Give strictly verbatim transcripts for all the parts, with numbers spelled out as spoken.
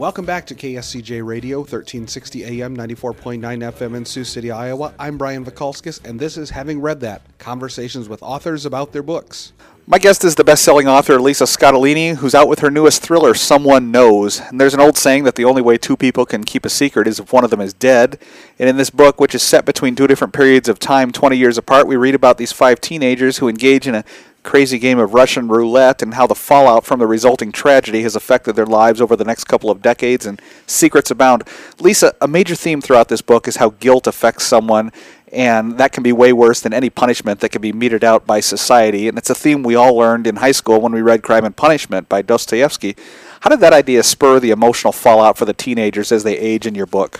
Welcome back to K S C J Radio, thirteen sixty A M, ninety-four point nine F M in Sioux City, Iowa. I'm Brian Vikalskis, and this is Having Read That, conversations with authors about their books. My guest is the best-selling author Lisa Scottoline, who's out with her newest thriller, Someone Knows. And there's an old saying that the only way two people can keep a secret is if one of them is dead. And in this book, which is set between two different periods of time, twenty years apart, we read about these five teenagers who engage in a crazy game of Russian roulette and how the fallout from the resulting tragedy has affected their lives over the next couple of decades, and secrets abound. Lisa, a major theme throughout this book is how guilt affects someone, and that can be way worse than any punishment that can be meted out by society. And it's a theme we all learned in high school when we read Crime and Punishment by Dostoevsky. How did that idea spur the emotional fallout for the teenagers as they age in your book?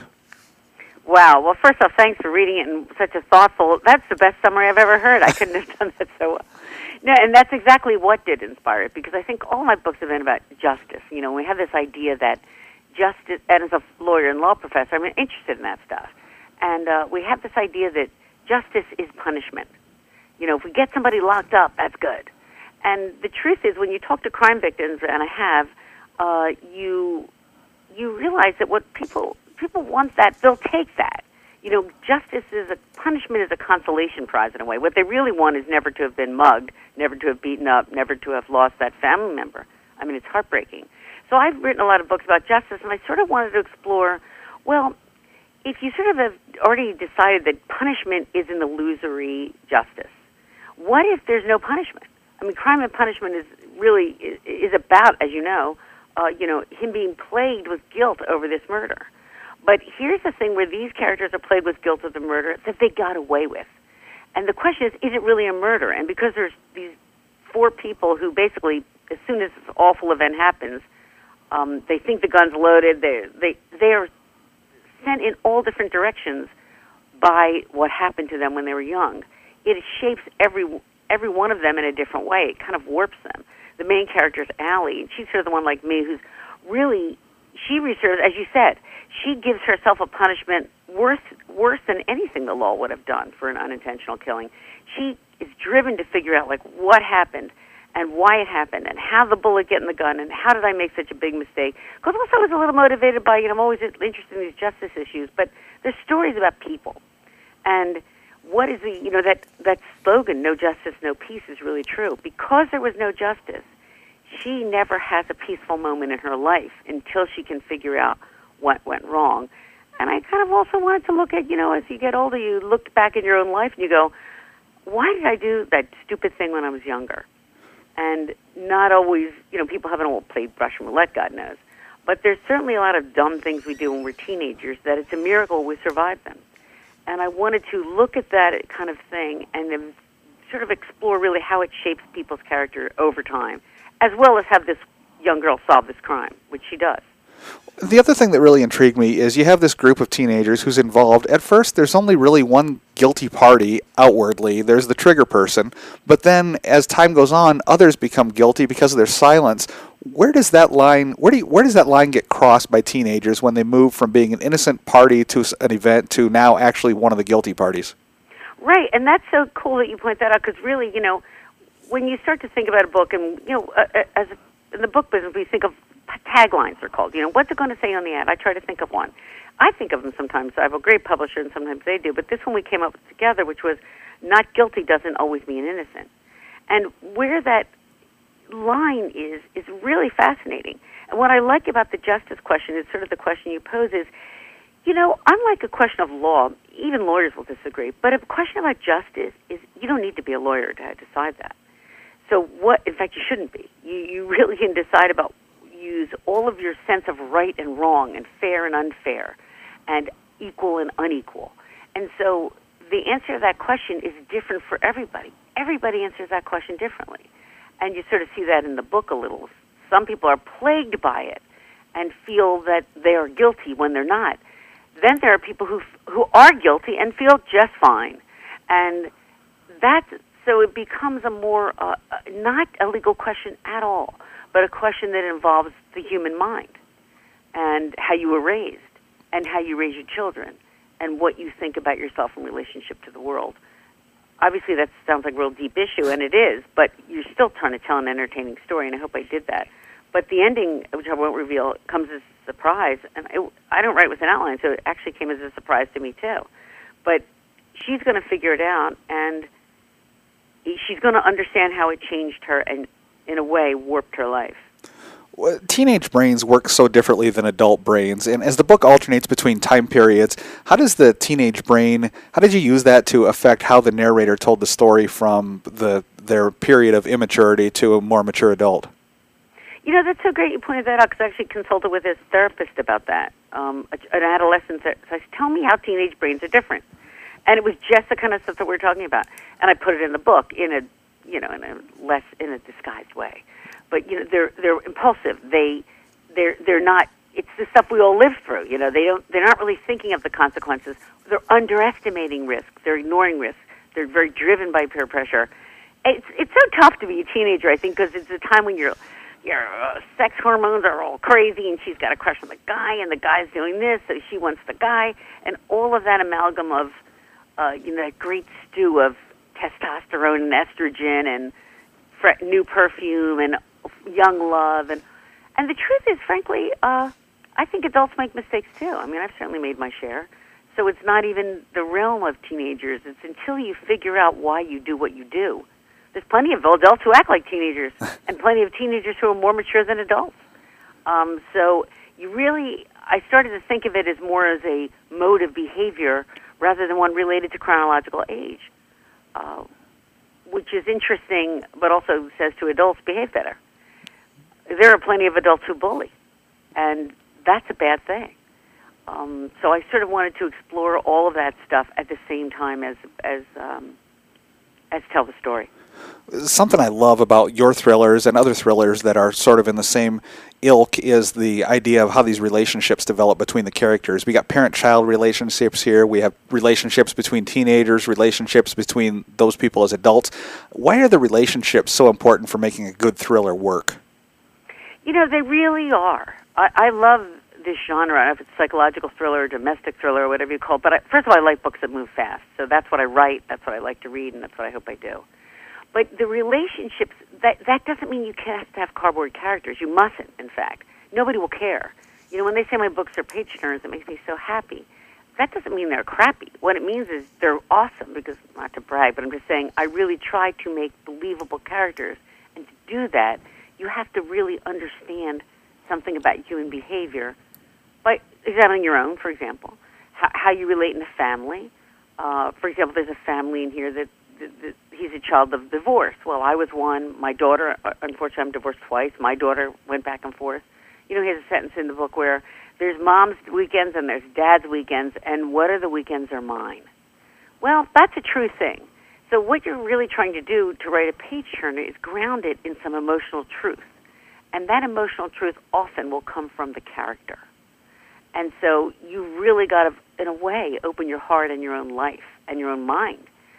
Wow. Well, first off, thanks for reading it in such a thoughtful... That's the best summary I've ever heard. I couldn't have done that so well. No, and that's exactly what did inspire it, because I think all my books have been about justice. You know, we have this idea that justice, and as a lawyer and law professor, I'm interested in that stuff. And uh, we have this idea that justice is punishment. You know, if we get somebody locked up, that's good. And the truth is, when you talk to crime victims, and I have, uh, you you realize that what people people want that, they'll take that. You know, justice is a punishment is a consolation prize in a way. What they really want is never to have been mugged, never to have beaten up, never to have lost that family member. I mean, it's heartbreaking. So I've written a lot of books about justice, and I sort of wanted to explore, well, if you sort of have already decided that punishment is an illusory justice, what if there's no punishment? I mean, Crime and Punishment is really is about, as you know, uh, you know, him being plagued with guilt over this murder. But here's the thing where these characters are plagued with guilt of the murder that they got away with. And the question is, is it really a murder? And because there's these four people who basically, as soon as this awful event happens, um, they think the gun's loaded, they they they are sent in all different directions by what happened to them when they were young. It shapes every every one of them in a different way. It kind of warps them. The main character is Allie, and she's sort of the one like me who's really, she reserves, as you said, she gives herself a punishment worse worse than anything the law would have done for an unintentional killing. She is driven to figure out, like, what happened and why it happened and how the bullet get in the gun and how did I make such a big mistake. Because also I was a little motivated by, you know, I'm always interested in these justice issues, but there's stories about people. And what is the, you know, that, that slogan, no justice, no peace, is really true. Because there was no justice, she never has a peaceful moment in her life until she can figure out what went wrong. And I kind of also wanted to look at, you know, as you get older, you look back in your own life and you go, why did I do that stupid thing when I was younger? And not always, you know, people haven't all played Russian roulette, God knows. But there's certainly a lot of dumb things we do when we're teenagers that it's a miracle we survive them. And I wanted to look at that kind of thing and then sort of explore really how it shapes people's character over time, as well as have this young girl solve this crime, which she does. The other thing that really intrigued me is you have this group of teenagers who's involved. At first, there's only really one guilty party outwardly. There's the trigger person. But then, as time goes on, others become guilty because of their silence. Where does that line? Where do you, where does that line get crossed by teenagers when they move from being an innocent party to an event to now actually one of the guilty parties? Right, and that's so cool that you point that out, because really, you know, when you start to think about a book, and you know, uh, as a, in the book business, we think of taglines are called. You know, what's it going to say on the ad? I try to think of one. I think of them sometimes. I have a great publisher, and sometimes they do. But this one we came up with together, which was not guilty doesn't always mean innocent. And where that line is is really fascinating. And what I like about the justice question is sort of the question you pose is, you know, unlike a question of law, even lawyers will disagree, but a question about justice is you don't need to be a lawyer to decide that. So what, in fact, you shouldn't be. You, you really can decide about use all of your sense of right and wrong and fair and unfair and equal and unequal. And so the answer to that question is different for everybody. Everybody answers that question differently. And you sort of see that in the book a little. Some people are plagued by it and feel that they are guilty when they're not. Then there are people who who are guilty and feel just fine. And that's, so it becomes a more, uh, not a legal question at all, but a question that involves the human mind and how you were raised and how you raise your children and what you think about yourself in relationship to the world. Obviously, that sounds like a real deep issue, and it is, but you're still trying to tell an entertaining story, and I hope I did that. But the ending, which I won't reveal, comes as a surprise. And it, I don't write with an outline, so it actually came as a surprise to me, too. But she's going to figure it out, and she's going to understand how it changed her and, in a way, warped her life. Well, teenage brains work so differently than adult brains, and as the book alternates between time periods, how does the teenage brain, how did you use that to affect how the narrator told the story from the their period of immaturity to a more mature adult? You know, that's so great you pointed that out, because I actually consulted with a therapist about that, um, an adolescent that says, tell me how teenage brains are different. And it was just the kind of stuff that we're talking about. And I put it in the book in a, you know, in a less, in a disguised way. But, you know, they're, they're impulsive. They, they're, they're not, it's the stuff we all live through. You know, they don't, they're not really thinking of the consequences. They're underestimating risk. They're ignoring risk. They're very driven by peer pressure. It's, it's so tough to be a teenager, I think, because it's a time when you're, your uh, sex hormones are all crazy, and she's got a crush on the guy, and the guy's doing this, so she wants the guy, and all of that amalgam of, uh, you know, that great stew of testosterone and estrogen and fre- new perfume and young love, and and the truth is, frankly, uh, I think adults make mistakes too. I mean, I've certainly made my share. So it's not even the realm of teenagers. It's until you figure out why you do what you do. There's plenty of adults who act like teenagers, and plenty of teenagers who are more mature than adults. Um, so you really, I started to think of it as more as a mode of behavior rather than one related to chronological age, uh, which is interesting, but also says to adults, behave better. There are plenty of adults who bully, and that's a bad thing. Um, so I sort of wanted to explore all of that stuff at the same time as as um, as tell the story. Something I love about your thrillers and other thrillers that are sort of in the same ilk is the idea of how these relationships develop between the characters. We got parent-child relationships here. We have relationships between teenagers, relationships between those people as adults. Why are the relationships so important for making a good thriller work? You know, they really are. I, I love this genre. I don't know if it's psychological thriller or domestic thriller or whatever you call it. But I, first of all, I like books that move fast. So that's what I write, that's what I like to read, and that's what I hope I do. But the relationships, that that doesn't mean you have to have cardboard characters. You mustn't, in fact. Nobody will care. You know, when they say my books are page-turners, it makes me so happy. That doesn't mean they're crappy. What it means is they're awesome, because, not to brag, but I'm just saying I really try to make believable characters. And to do that, you have to really understand something about human behavior by examining your own, for example, how, how you relate in a family. Uh, for example, there's a family in here that The, the, he's a child of divorce. Well, I was one. My daughter, unfortunately, I'm divorced twice. My daughter went back and forth. You know, he has a sentence in the book where there's mom's weekends and there's dad's weekends, and what are the weekends are mine? Well, that's a true thing. So what you're really trying to do to write a page turner is ground it in some emotional truth. And that emotional truth often will come from the character. And so you really got to, in a way, open your heart and your own life and your own mind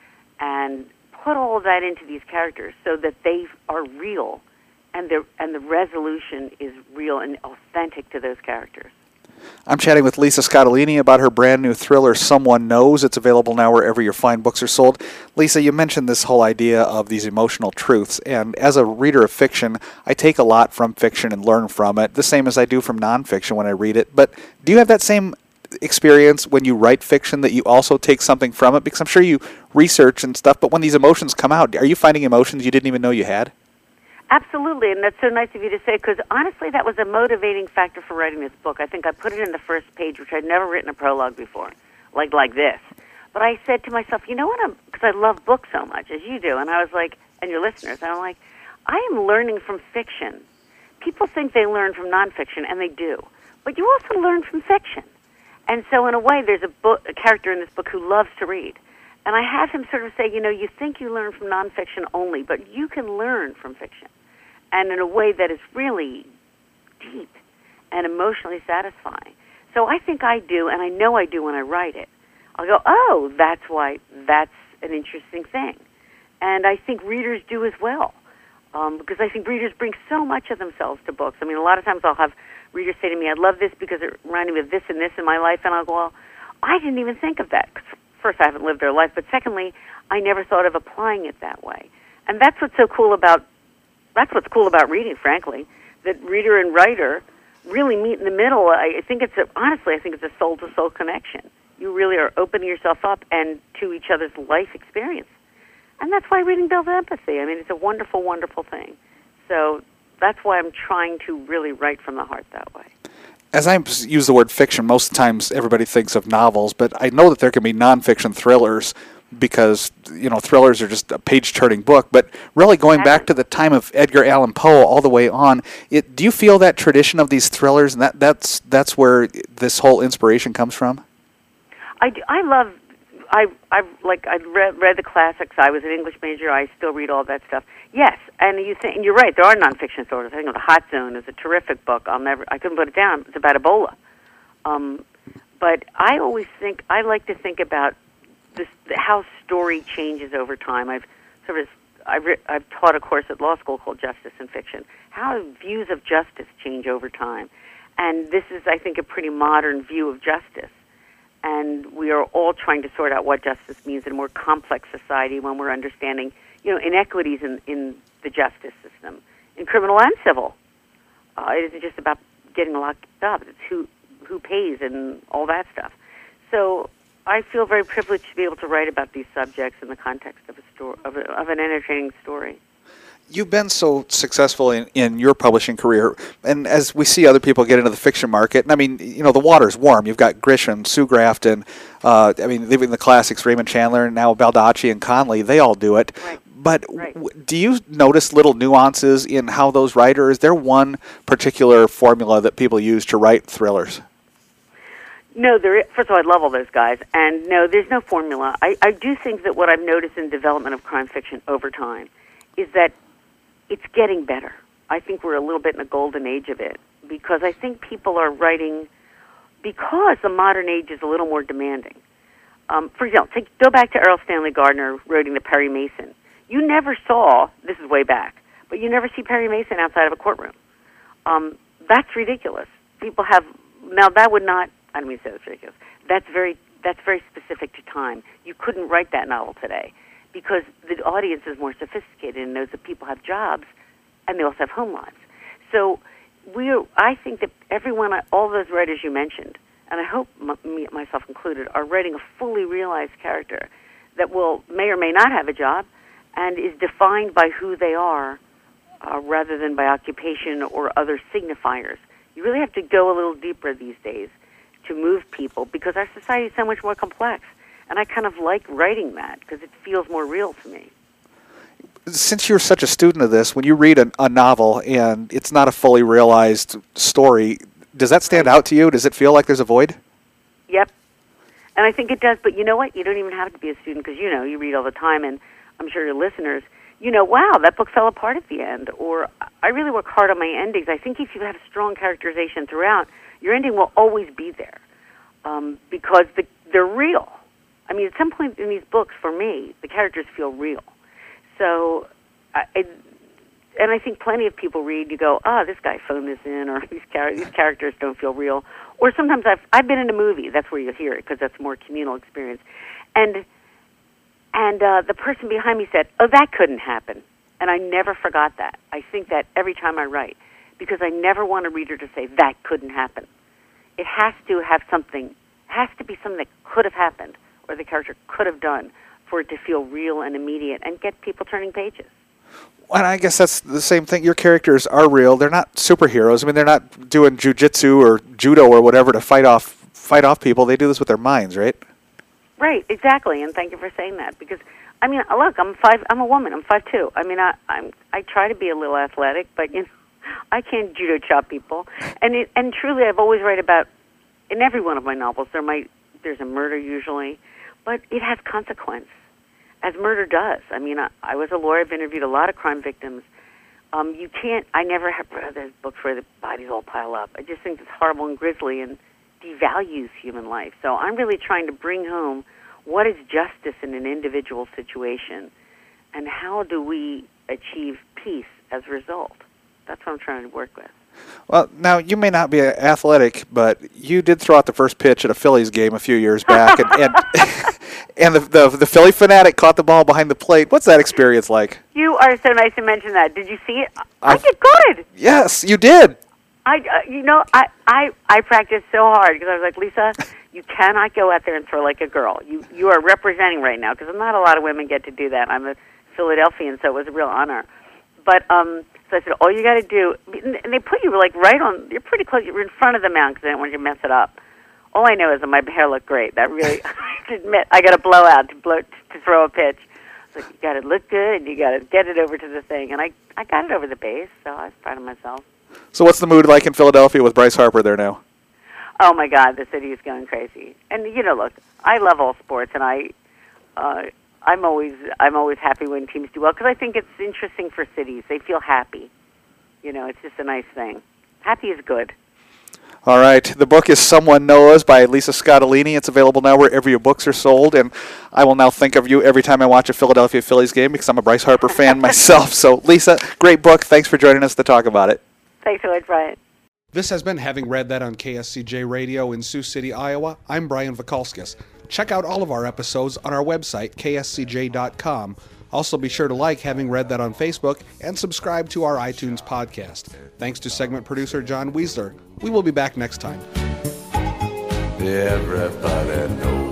and put all of that into these characters so that they are real, and the and the resolution is real and authentic to those characters. I'm chatting with Lisa Scottoline about her brand new thriller, Someone Knows. It's available now wherever your fine books are sold. Lisa, you mentioned this whole idea of these emotional truths, and as a reader of fiction, I take a lot from fiction and learn from it, the same as I do from nonfiction when I read it. But do you have that same experience when you write fiction, that you also take something from it? Because I'm sure you research and stuff, but when these emotions come out, are you finding emotions you didn't even know you had? Absolutely, and that's so nice of you to say, because honestly, that was a motivating factor for writing this book. I think I put it in the first page, which I'd never written a prologue before, like like this. But I said to myself, you know what, I'm because I love books so much, as you do, and I was like, and your listeners, and I'm like, I am learning from fiction. People think they learn from nonfiction, and they do, but you also learn from fiction. And so in a way, there's a, book, a character in this book who loves to read. And I have him sort of say, you know, you think you learn from nonfiction only, but you can learn from fiction. And in a way that is really deep and emotionally satisfying. So I think I do, and I know I do when I write it. I'll go, oh, that's why, that's an interesting thing. And I think readers do as well. Um, because I think readers bring so much of themselves to books. I mean, a lot of times I'll have readers say to me, I love this because it reminded me of this and this in my life, and I'll go, well, I didn't even think of that. 'Cause first, I haven't lived their life, but secondly, I never thought of applying it that way. And that's what's so cool about, that's what's cool about reading, frankly. that reader and writer really meet in the middle. I, I think it's a, honestly, I think it's a soul-to-soul connection. You really are opening yourself up and to each other's life experience. And that's why reading builds empathy. I mean, it's a wonderful, wonderful thing. So that's why I'm trying to really write from the heart that way. As I use the word fiction, most times everybody thinks of novels, but I know that there can be nonfiction thrillers because, you know, thrillers are just a page-turning book. But really going back to the time of Edgar Allan Poe all the way on, it, do you feel that tradition of these thrillers, and that, that's, that's where this whole inspiration comes from? I, do, I love, I, I've, like, I read, read the classics. I was an English major. I still read all that stuff. Yes, and you think, and you're right, there are nonfiction stories. I think The Hot Zone is a terrific book. I'll never, I couldn't put it down. It's about Ebola. Um, but I always think, I like to think about this, how story changes over time. I've sort of, I've, re, I've taught a course at law school called Justice and Fiction, how views of justice change over time. And this is, I think, a pretty modern view of justice. And we are all trying to sort out what justice means in a more complex society when we're understanding, you know, inequities in, in the justice system, in criminal and civil. Uh, it isn't just about getting locked up. It's who who pays and all that stuff. So I feel very privileged to be able to write about these subjects in the context of a story, of, a, of an entertaining story. You've been so successful in, in your publishing career, and as we see other people get into the fiction market, and I mean, you know, the water's warm. You've got Grisham, Sue Grafton, uh, I mean, even the classics, Raymond Chandler, and now Baldacci and Conley, they all do it. Right. But right. w- do you notice little nuances in how those write, or is there one particular formula that people use to write thrillers? No, there. Is, first of all, I love all those guys, and no, there's no formula. I, I do think that what I've noticed in development of crime fiction over time is that it's getting better. I think we're a little bit in a golden age of it, because I think people are writing because the modern age is a little more demanding. Um, for example, take, go back to Errol Stanley Gardner writing the Perry Mason. You never saw, this is way back, but you never see Perry Mason outside of a courtroom. Um, that's ridiculous. People have, now that would not, I don't mean to say that's ridiculous, that's very, that's very specific to time. You couldn't write that novel today, because the audience is more sophisticated and knows that people have jobs and they also have home lives. So we are, I think that everyone, all those writers you mentioned, and I hope m- me, myself included, are writing a fully realized character that will may or may not have a job and is defined by who they are uh, rather than by occupation or other signifiers. You really have to go a little deeper these days to move people, because our society is so much more complex. And I kind of like writing that because it feels more real to me. Since you're such a student of this, when you read a, a novel and it's not a fully realized story, does that stand out to you? Does it feel like there's a void? Yep. And I think it does, but you know what? You don't even have to be a student, because, you know, you read all the time, and I'm sure your listeners, you know, wow, that book fell apart at the end. Or I really work hard on my endings. I think if you have a strong characterization throughout, your ending will always be there um, because the, they're real. I mean, at some point in these books, for me, the characters feel real. So, I, I, and I think plenty of people read, you go, ah, oh, this guy phoned this in, or these, char- these characters don't feel real. Or sometimes I've, I've been in a movie, that's where you hear it, because that's more communal experience. And, and uh, the person behind me said, oh, that couldn't happen. And I never forgot that. I think that every time I write, because I never want a reader to say, that couldn't happen. It has to have something, has to be something that could have happened, or the character could have done, for it to feel real and immediate and get people turning pages. Well, I guess that's the same thing. Your characters are real. They're not superheroes. I mean, they're not doing jujitsu or judo or whatever to fight off fight off people. They do this with their minds, right? Right, exactly. And thank you for saying that, because I mean, look, I'm five. I'm a woman. I'm five two. I mean, I I'm I try to be a little athletic, but you know, I can't judo chop people. And it, and truly, I've always write about, in every one of my novels, there might there's a murder usually. But it has consequence, as murder does. I mean, I, I was a lawyer. I've interviewed a lot of crime victims. Um, you can't, I never have read those books where the bodies all pile up. I just think it's horrible and grisly and devalues human life. So I'm really trying to bring home what is justice in an individual situation, and how do we achieve peace as a result. That's what I'm trying to work with. Well, now, you may not be athletic, but you did throw out the first pitch at a Phillies game a few years back. and, and and the, the the Philly Fanatic caught the ball behind the plate. What's that experience like? You are so nice to mention that. Did you see it? I, I did good. Yes, you did. I, uh, you know, I, I, I practiced so hard because I was like, Lisa, you cannot go out there and throw like a girl. You, you are representing right now because not a lot of women get to do that. I'm a Philadelphian, so it was a real honor. But um, so I said, all you got to do, and they put you like right on. You're pretty close. You're in front of the mound because they don't want you to mess it up. All I know is that my hair looked great. That really, I have to admit, I got a blowout to blow to throw a pitch. So you got to look good, and you got to get it over to the thing, and I, I got it over the base, so I was proud of myself. So what's the mood like in Philadelphia with Bryce Harper there now? Oh my God, the city is going crazy. And you know, look, I love all sports, and I, uh, I'm always, I'm always happy when teams do well because I think it's interesting for cities. They feel happy. You know, it's just a nice thing. Happy is good. All right. The book is Someone Knows by Lisa Scottolini. It's available now wherever your books are sold, and I will now think of you every time I watch a Philadelphia Phillies game because I'm a Bryce Harper fan myself. So, Lisa, great book. Thanks for joining us to talk about it. Thanks so much, Brian. This has been Having Read That on K S C J Radio in Sioux City, Iowa. I'm Brian Vakalskis. Check out all of our episodes on our website, K S C J dot com. Also, be sure to like Having Read That on Facebook and subscribe to our iTunes podcast. Thanks to segment producer John Weisler. We will be back next time. Everybody knows.